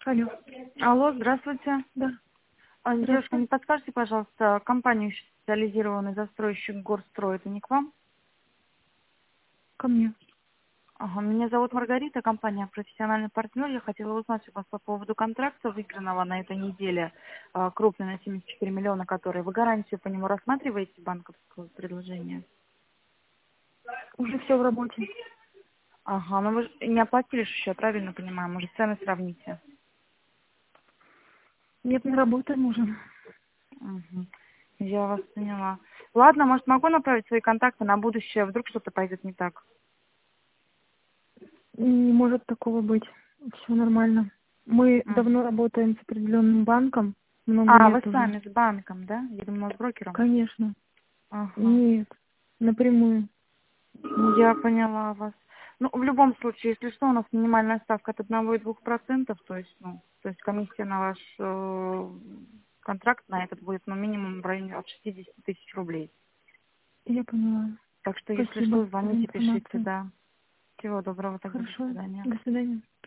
Алло. Алло, здравствуйте. Да. Девушка, Здравствуйте. не подскажете, пожалуйста, компанию специализированный застройщик Горстрой, это не к вам? Ко мне. Ага, меня зовут Маргарита, компания «Профессиональный партнер». Я хотела узнать у вас по поводу контракта, выигранного на этой неделе, крупный на 74 миллиона, который. Вы гарантию по нему рассматриваете банковского предложения? Уже все в работе. Ага, но вы же не оплатили ж еще, правильно понимаю? Может, цены сравните? Нет, мы работаем уже. Мгм. Я вас поняла. Ладно, может, могу направить свои контакты на будущее, вдруг что-то пойдет не так. Не может такого быть. Все нормально. Мы давно работаем с определенным банком. Много А, вы лет уже. сами с банком, да? Я думала, с брокером. Конечно. Ага. Нет. Напрямую. Я поняла вас. Ну, в любом случае, если что, у нас минимальная ставка от 1 и 2%, то есть, то есть комиссия на ваш контракт на этот будет, минимум в районе от 60 тысяч рублей. Я поняла. Так что, если Спасибо что, за звоните, пишите, информацию. да. Всего доброго тогда, до Хорошо. свидания. До свидания.